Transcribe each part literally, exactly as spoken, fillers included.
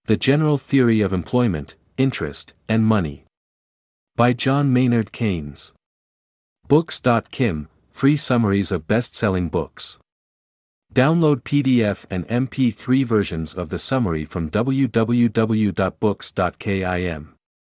The General Theory of Employment, Interest, and Money. By John Maynard Keynes. Books dot com, free summaries of best-selling books. Download P D F and M P three versions of the summary from w w w dot books dot com.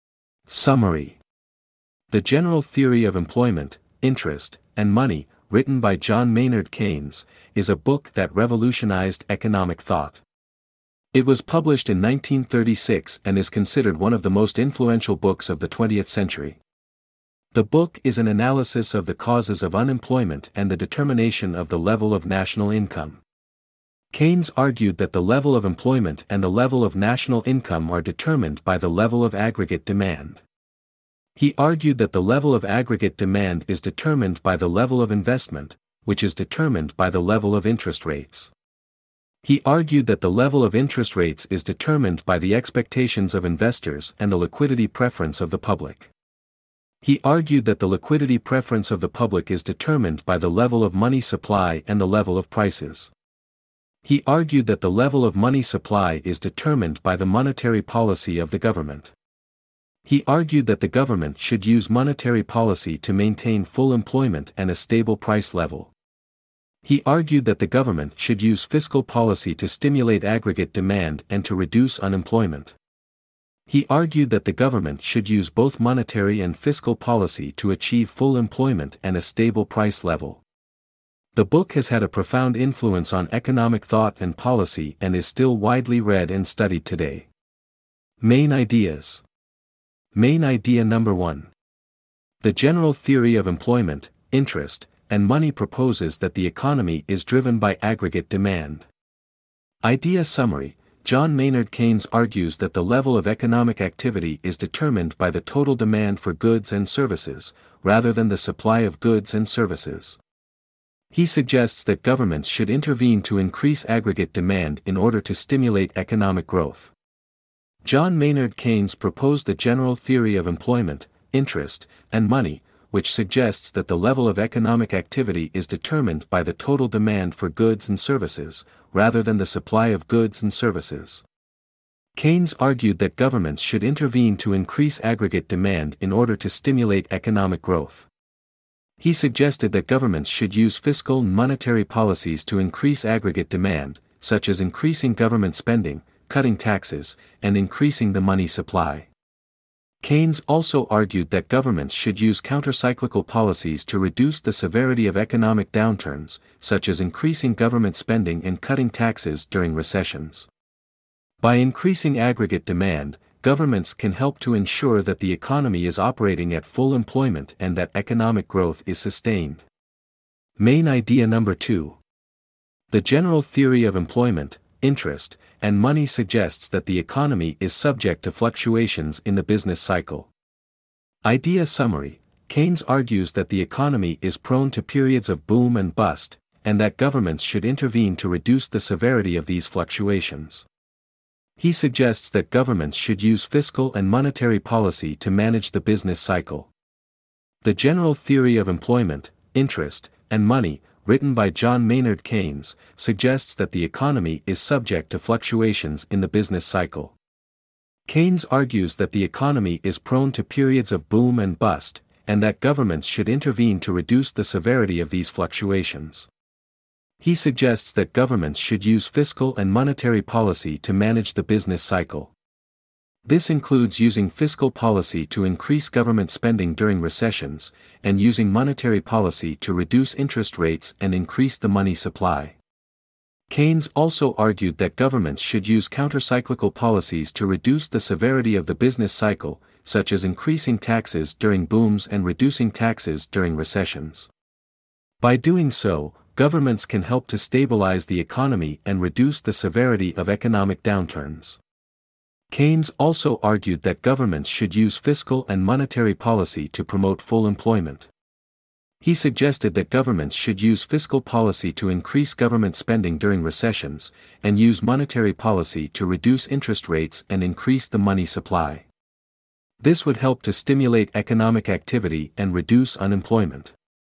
Summary. The General Theory of Employment, Interest, and Money, written by John Maynard Keynes, is a book that revolutionized economic thought. It was published in nineteen thirty-six and is considered one of the most influential books of the twentieth century. The book is an analysis of the causes of unemployment and the determination of the level of national income. Keynes argued that the level of employment and the level of national income are determined by the level of aggregate demand. He argued that the level of aggregate demand is determined by the level of investment, which is determined by the level of interest rates. He argued that the level of interest rates is determined by the expectations of investors and the liquidity preference of the public. He argued that the liquidity preference of the public is determined by the level of money supply and the level of prices. He argued that the level of money supply is determined by the monetary policy of the government. He argued that the government should use monetary policy to maintain full employment and a stable price level. He argued that the government should use fiscal policy to stimulate aggregate demand and to reduce unemployment. He argued that the government should use both monetary and fiscal policy to achieve full employment and a stable price level. The book has had a profound influence on economic thought and policy and is still widely read and studied today. Main ideas. Main idea number one. The General Theory of Employment, Interest, and Money proposes that the economy is driven by aggregate demand. Idea summary. John Maynard Keynes argues that the level of economic activity is determined by the total demand for goods and services, rather than the supply of goods and services. He suggests that governments should intervene to increase aggregate demand in order to stimulate economic growth. John Maynard Keynes proposed the General Theory of Employment, Interest, and Money, which suggests that the level of economic activity is determined by the total demand for goods and services, rather than the supply of goods and services. Keynes argued that governments should intervene to increase aggregate demand in order to stimulate economic growth. He suggested that governments should use fiscal and monetary policies to increase aggregate demand, such as increasing government spending, cutting taxes, and increasing the money supply. Keynes also argued that governments should use countercyclical policies to reduce the severity of economic downturns, such as increasing government spending and cutting taxes during recessions. By increasing aggregate demand, governments can help to ensure that the economy is operating at full employment and that economic growth is sustained. Main idea number two. The General Theory of Employment, Interest, and Money suggests that the economy is subject to fluctuations in the business cycle. Idea summary. Keynes argues that the economy is prone to periods of boom and bust, and that governments should intervene to reduce the severity of these fluctuations. He suggests that governments should use fiscal and monetary policy to manage the business cycle. The General Theory of Employment, Interest, and Money, written by John Maynard Keynes, suggests that the economy is subject to fluctuations in the business cycle. Keynes argues that the economy is prone to periods of boom and bust, and that governments should intervene to reduce the severity of these fluctuations. He suggests that governments should use fiscal and monetary policy to manage the business cycle. This includes using fiscal policy to increase government spending during recessions, and using monetary policy to reduce interest rates and increase the money supply. Keynes also argued that governments should use countercyclical policies to reduce the severity of the business cycle, such as increasing taxes during booms and reducing taxes during recessions. By doing so, governments can help to stabilize the economy and reduce the severity of economic downturns. Keynes also argued that governments should use fiscal and monetary policy to promote full employment. He suggested that governments should use fiscal policy to increase government spending during recessions, and use monetary policy to reduce interest rates and increase the money supply. This would help to stimulate economic activity and reduce unemployment.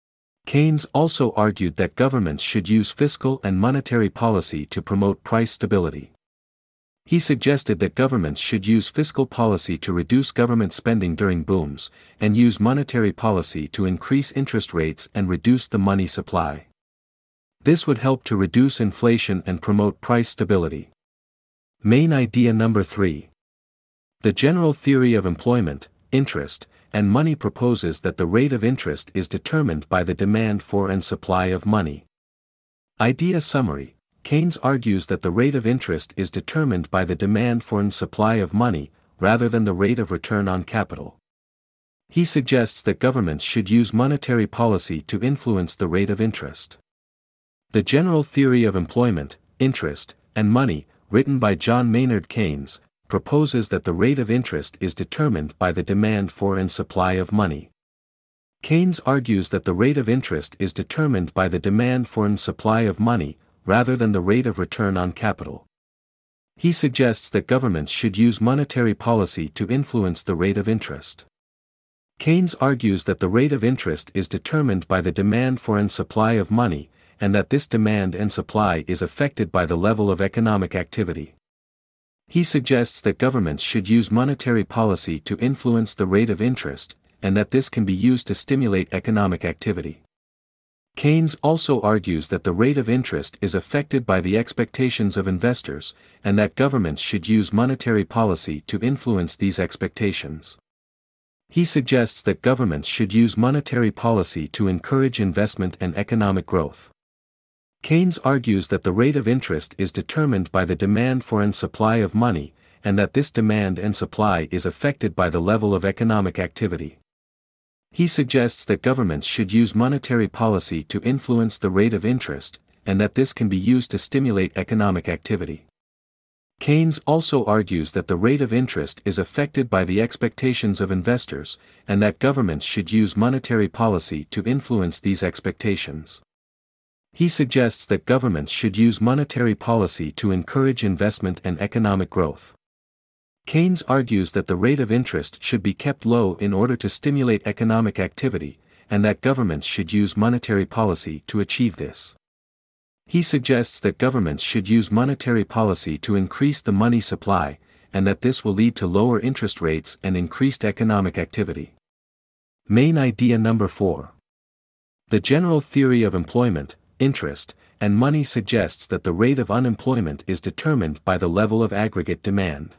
Keynes also argued that governments should use fiscal and monetary policy to promote price stability. He suggested that governments should use fiscal policy to reduce government spending during booms, and use monetary policy to increase interest rates and reduce the money supply. This would help to reduce inflation and promote price stability. Main idea number three. The general theory of employment, interest, and money proposes that the rate of interest is determined by the demand for and supply of money. Idea summary. Keynes argues that the rate of interest is determined by the demand for and supply of money, rather than the rate of return on capital. He suggests that governments should use monetary policy to influence the rate of interest. The General Theory of Employment, Interest, and Money, written by John Maynard Keynes, proposes that the rate of interest is determined by the demand for and supply of money. Keynes argues that the rate of interest is determined by the demand for and supply of money, rather than the rate of return on capital. He suggests that governments should use monetary policy to influence the rate of interest. Keynes argues that the rate of interest is determined by the demand for and supply of money, and that this demand and supply is affected by the level of economic activity. He suggests that governments should use monetary policy to influence the rate of interest, and that this can be used to stimulate economic activity. Keynes also argues that the rate of interest is affected by the expectations of investors, and that governments should use monetary policy to influence these expectations. He suggests that governments should use monetary policy to encourage investment and economic growth. Keynes argues that the rate of interest is determined by the demand for and supply of money, and that this demand and supply is affected by the level of economic activity. He suggests that governments should use monetary policy to influence the rate of interest, and that this can be used to stimulate economic activity. Keynes also argues that the rate of interest is affected by the expectations of investors, and that governments should use monetary policy to influence these expectations. He suggests that governments should use monetary policy to encourage investment and economic growth. Keynes argues that the rate of interest should be kept low in order to stimulate economic activity, and that governments should use monetary policy to achieve this. He suggests that governments should use monetary policy to increase the money supply, and that this will lead to lower interest rates and increased economic activity. Main idea number four. The general theory of employment, interest, and money suggests that the rate of unemployment is determined by the level of aggregate demand.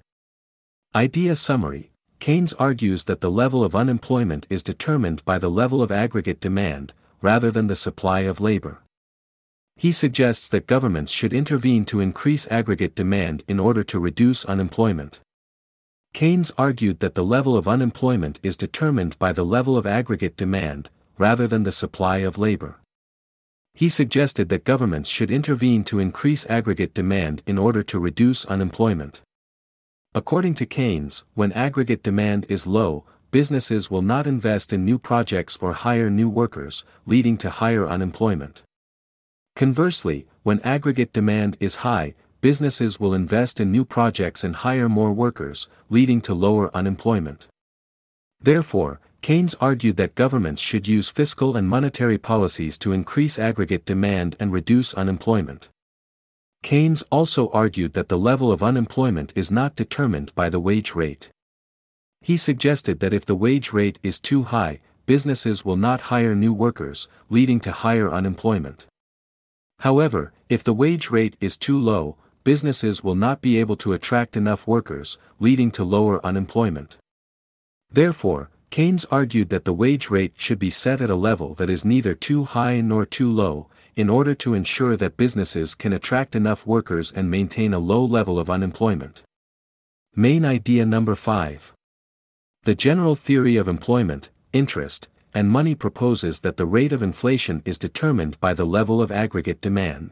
Idea summary. Keynes argues that the level of unemployment is determined by the level of aggregate demand, rather than the supply of labor. He suggests that governments should intervene to increase aggregate demand in order to reduce unemployment. Keynes argued that the level of unemployment is determined by the level of aggregate demand, rather than the supply of labor. He suggested that governments should intervene to increase aggregate demand in order to reduce unemployment. According to Keynes, when aggregate demand is low, businesses will not invest in new projects or hire new workers, leading to higher unemployment. Conversely, when aggregate demand is high, businesses will invest in new projects and hire more workers, leading to lower unemployment. Therefore, Keynes argued that governments should use fiscal and monetary policies to increase aggregate demand and reduce unemployment. Keynes also argued that the level of unemployment is not determined by the wage rate. He suggested that if the wage rate is too high, businesses will not hire new workers, leading to higher unemployment. However, if the wage rate is too low, businesses will not be able to attract enough workers, leading to lower unemployment. Therefore, Keynes argued that the wage rate should be set at a level that is neither too high nor too low, in order to ensure that businesses can attract enough workers and maintain a low level of unemployment. Main idea number five. The general theory of employment, interest, and money proposes that the rate of inflation is determined by the level of aggregate demand.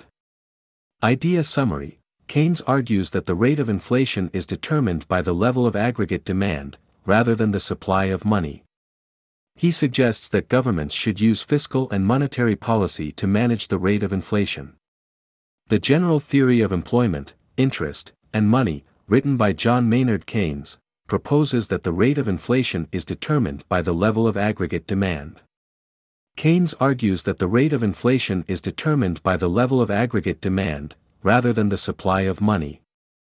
Idea summary. Keynes argues that the rate of inflation is determined by the level of aggregate demand, rather than the supply of money. He suggests that governments should use fiscal and monetary policy to manage the rate of inflation. The General Theory of Employment, Interest, and Money, written by John Maynard Keynes, proposes that the rate of inflation is determined by the level of aggregate demand. Keynes argues that the rate of inflation is determined by the level of aggregate demand, rather than the supply of money.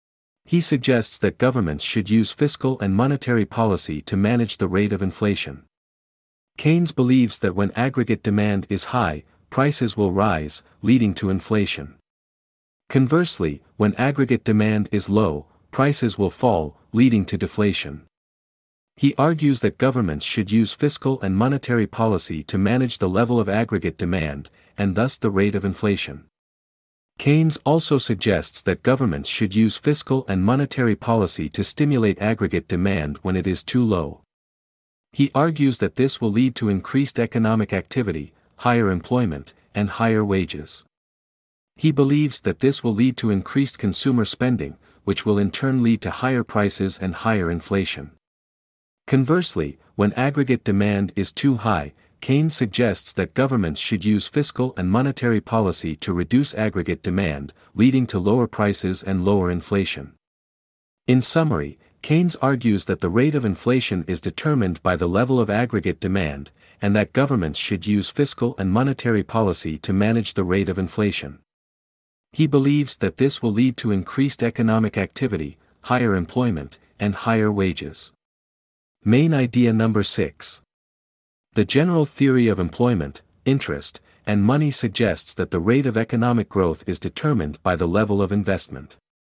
He suggests that governments should use fiscal and monetary policy to manage the rate of inflation. Keynes believes that when aggregate demand is high, prices will rise, leading to inflation. Conversely, when aggregate demand is low, prices will fall, leading to deflation. He argues that governments should use fiscal and monetary policy to manage the level of aggregate demand, and thus the rate of inflation. Keynes also suggests that governments should use fiscal and monetary policy to stimulate aggregate demand when it is too low. He argues that this will lead to increased economic activity, higher employment, and higher wages. He believes that this will lead to increased consumer spending, which will in turn lead to higher prices and higher inflation. Conversely, when aggregate demand is too high, Keynes suggests that governments should use fiscal and monetary policy to reduce aggregate demand, leading to lower prices and lower inflation. In summary, Keynes argues that the rate of inflation is determined by the level of aggregate demand, and that governments should use fiscal and monetary policy to manage the rate of inflation. He believes that this will lead to increased economic activity, higher employment, and higher wages. Main idea number six. The general theory of employment, interest, and money suggests that the rate of economic growth is determined by the level of investment.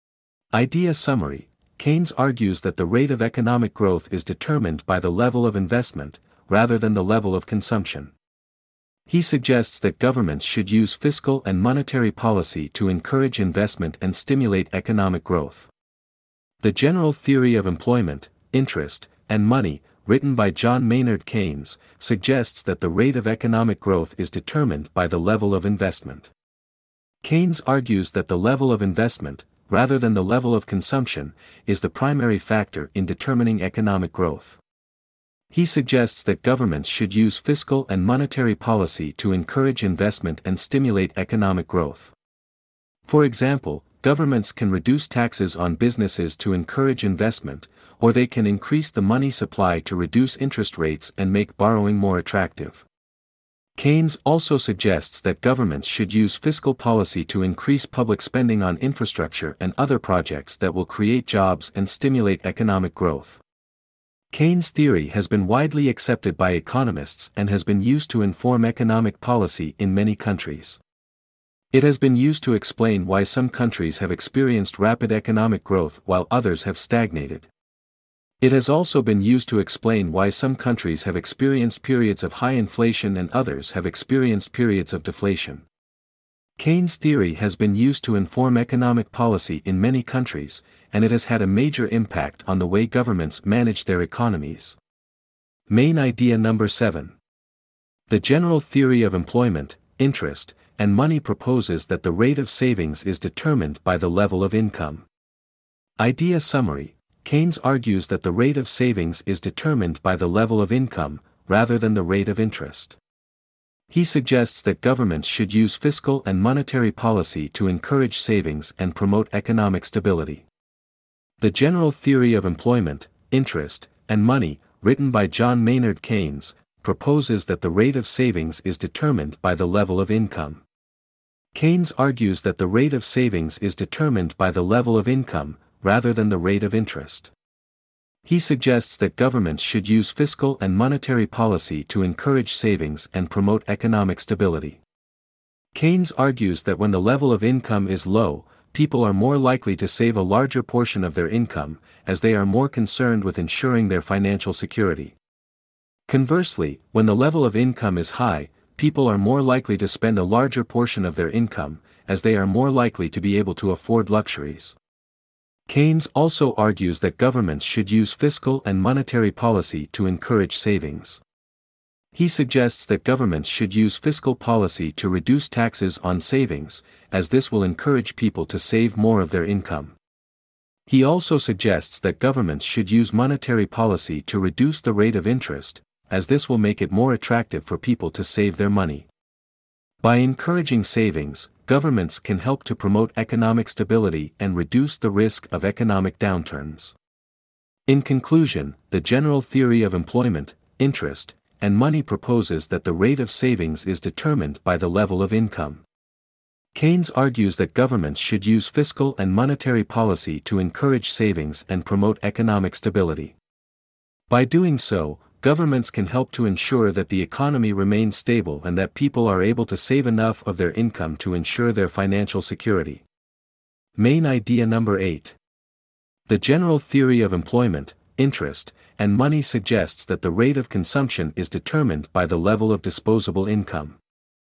Idea summary. Keynes argues that the rate of economic growth is determined by the level of investment, rather than the level of consumption. He suggests that governments should use fiscal and monetary policy to encourage investment and stimulate economic growth. The General Theory of Employment, Interest, and Money, written by John Maynard Keynes, suggests that the rate of economic growth is determined by the level of investment. Keynes argues that the level of investment, rather than the level of consumption, is the primary factor in determining economic growth. He suggests that governments should use fiscal and monetary policy to encourage investment and stimulate economic growth. For example, governments can reduce taxes on businesses to encourage investment, or they can increase the money supply to reduce interest rates and make borrowing more attractive. Keynes also suggests that governments should use fiscal policy to increase public spending on infrastructure and other projects that will create jobs and stimulate economic growth. Keynes' theory has been widely accepted by economists and has been used to inform economic policy in many countries. It has been used to explain why some countries have experienced rapid economic growth while others have stagnated. It has also been used to explain why some countries have experienced periods of high inflation and others have experienced periods of deflation. Keynes' theory has been used to inform economic policy in many countries, and it has had a major impact on the way governments manage their economies. Main idea number seven. The General Theory of Employment, Interest, and Money proposes that the rate of savings is determined by the level of income. Idea summary. Keynes argues that the rate of savings is determined by the level of income, rather than the rate of interest. He suggests that governments should use fiscal and monetary policy to encourage savings and promote economic stability. The General Theory of Employment, Interest, and Money, written by John Maynard Keynes, proposes that the rate of savings is determined by the level of income. Keynes argues that the rate of savings is determined by the level of income, rather than the rate of interest. He suggests that governments should use fiscal and monetary policy to encourage savings and promote economic stability. Keynes argues that when the level of income is low, people are more likely to save a larger portion of their income, as they are more concerned with ensuring their financial security. Conversely, when the level of income is high, people are more likely to spend a larger portion of their income, as they are more likely to be able to afford luxuries. Keynes also argues that governments should use fiscal and monetary policy to encourage savings. He suggests that governments should use fiscal policy to reduce taxes on savings, as this will encourage people to save more of their income. He also suggests that governments should use monetary policy to reduce the rate of interest, as this will make it more attractive for people to save their money. By encouraging savings, governments can help to promote economic stability and reduce the risk of economic downturns. In conclusion, the General Theory of Employment, Interest, and Money proposes that the rate of savings is determined by the level of income. Keynes argues that governments should use fiscal and monetary policy to encourage savings and promote economic stability. By doing so, governments can help to ensure that the economy remains stable and that people are able to save enough of their income to ensure their financial security. Main idea number eight. The general theory of employment, interest, and money suggests that the rate of consumption is determined by the level of disposable income.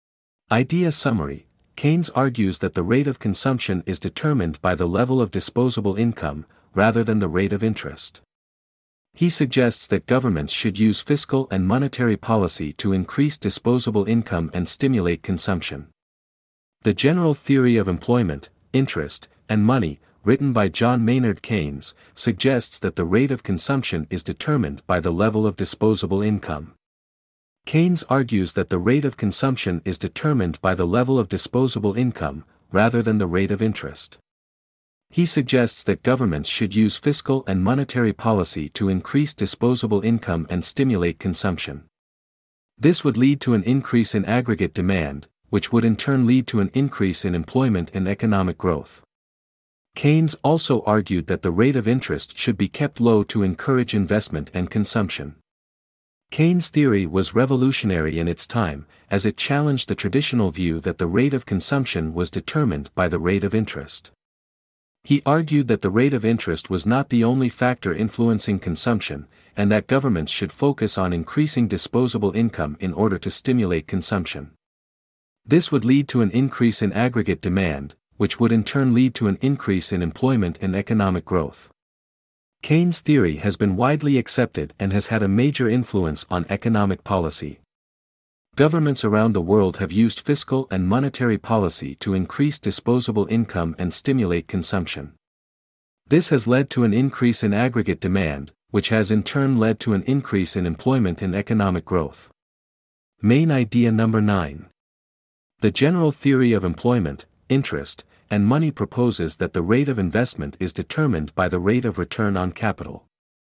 Idea summary. Keynes argues that the rate of consumption is determined by the level of disposable income, rather than the rate of interest. He suggests that governments should use fiscal and monetary policy to increase disposable income and stimulate consumption. The General Theory of Employment, Interest, and Money, written by John Maynard Keynes, suggests that the rate of consumption is determined by the level of disposable income. Keynes argues that the rate of consumption is determined by the level of disposable income, rather than the rate of interest. He suggests that governments should use fiscal and monetary policy to increase disposable income and stimulate consumption. This would lead to an increase in aggregate demand, which would in turn lead to an increase in employment and economic growth. Keynes also argued that the rate of interest should be kept low to encourage investment and consumption. Keynes' theory was revolutionary in its time, as it challenged the traditional view that the rate of consumption was determined by the rate of interest. He argued that the rate of interest was not the only factor influencing consumption, and that governments should focus on increasing disposable income in order to stimulate consumption. This would lead to an increase in aggregate demand, which would in turn lead to an increase in employment and economic growth. Keynes' theory has been widely accepted and has had a major influence on economic policy. Governments around the world have used fiscal and monetary policy to increase disposable income and stimulate consumption. This has led to an increase in aggregate demand, which has in turn led to an increase in employment and economic growth. Main idea number nine. The General Theory of Employment, Interest, and Money proposes that the rate of investment is determined by the rate of return on capital.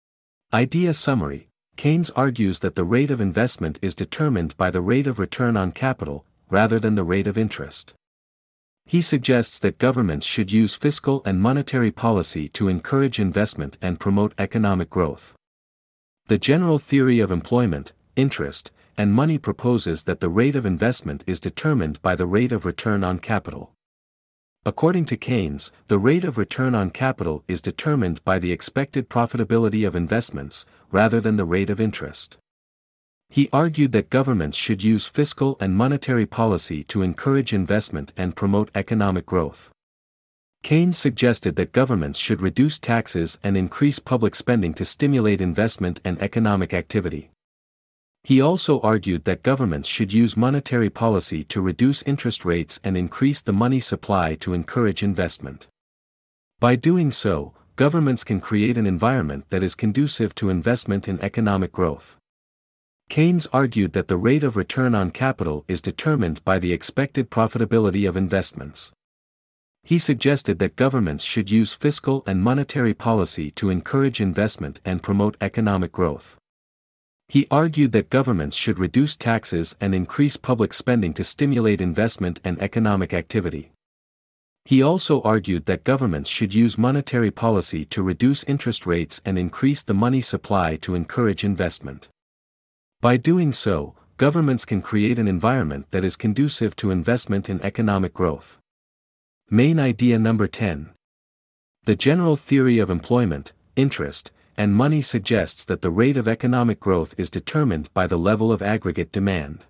Idea summary. Keynes argues that the rate of investment is determined by the rate of return on capital, rather than the rate of interest. He suggests that governments should use fiscal and monetary policy to encourage investment and promote economic growth. The General Theory of Employment, Interest, and Money proposes that the rate of investment is determined by the rate of return on capital. According to Keynes, the rate of return on capital is determined by the expected profitability of investments, rather than the rate of interest. He argued that governments should use fiscal and monetary policy to encourage investment and promote economic growth. Keynes suggested that governments should reduce taxes and increase public spending to stimulate investment and economic activity. He also argued that governments should use monetary policy to reduce interest rates and increase the money supply to encourage investment. By doing so, governments can create an environment that is conducive to investment and economic growth. Keynes argued that the rate of return on capital is determined by the expected profitability of investments. He suggested that governments should use fiscal and monetary policy to encourage investment and promote economic growth. He argued that governments should reduce taxes and increase public spending to stimulate investment and economic activity. He also argued that governments should use monetary policy to reduce interest rates and increase the money supply to encourage investment. By doing so, governments can create an environment that is conducive to investment and economic growth. Main idea number ten. The General Theory of Employment, Interest, and Money suggests that the rate of economic growth is determined by the level of aggregate demand.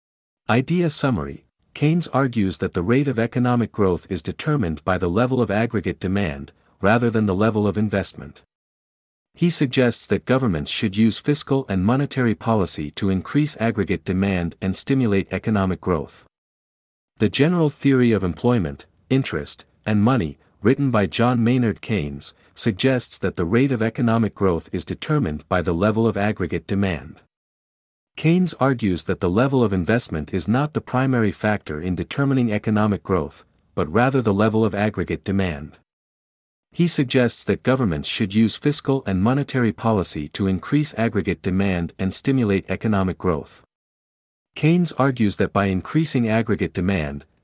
Idea summary. Keynes argues that the rate of economic growth is determined by the level of aggregate demand, rather than the level of investment. He suggests that governments should use fiscal and monetary policy to increase aggregate demand and stimulate economic growth. The General Theory of Employment, Interest, and Money, written by John Maynard Keynes, suggests that the rate of economic growth is determined by the level of aggregate demand. Keynes argues that the level of investment is not the primary factor in determining economic growth, but rather the level of aggregate demand. He suggests that governments should use fiscal and monetary policy to increase aggregate demand and stimulate economic growth. Keynes argues that by increasing aggregate demand,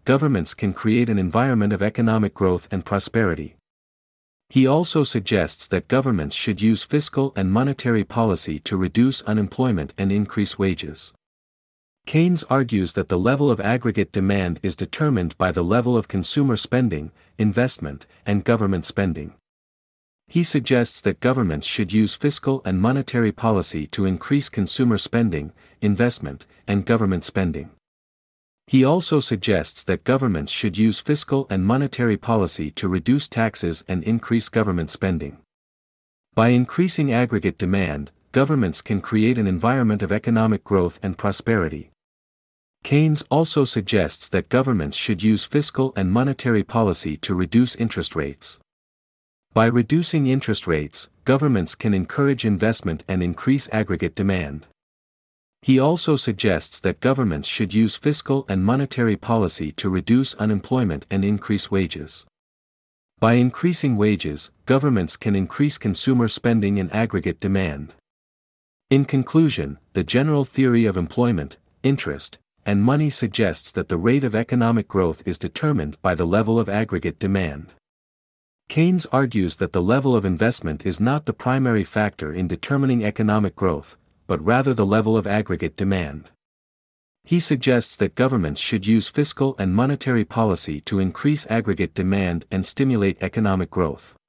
governments can create an environment of economic growth and prosperity. He also suggests that governments should use fiscal and monetary policy to reduce unemployment and increase wages. Keynes argues that the level of aggregate demand is determined by the level of consumer spending, investment, and government spending. He suggests that governments should use fiscal and monetary policy to increase consumer spending, investment, and government spending. He also suggests that governments should use fiscal and monetary policy to reduce taxes and increase government spending. By increasing aggregate demand, governments can create an environment of economic growth and prosperity. Keynes also suggests that governments should use fiscal and monetary policy to reduce interest rates. By reducing interest rates, governments can encourage investment and increase aggregate demand. He also suggests that governments should use fiscal and monetary policy to reduce unemployment and increase wages. By increasing wages, governments can increase consumer spending and aggregate demand. In conclusion, the general theory of employment, interest, and money suggests that the rate of economic growth is determined by the level of aggregate demand. Keynes argues that the level of investment is not the primary factor in determining economic growth, but rather the level of aggregate demand. He suggests that governments should use fiscal and monetary policy to increase aggregate demand and stimulate economic growth.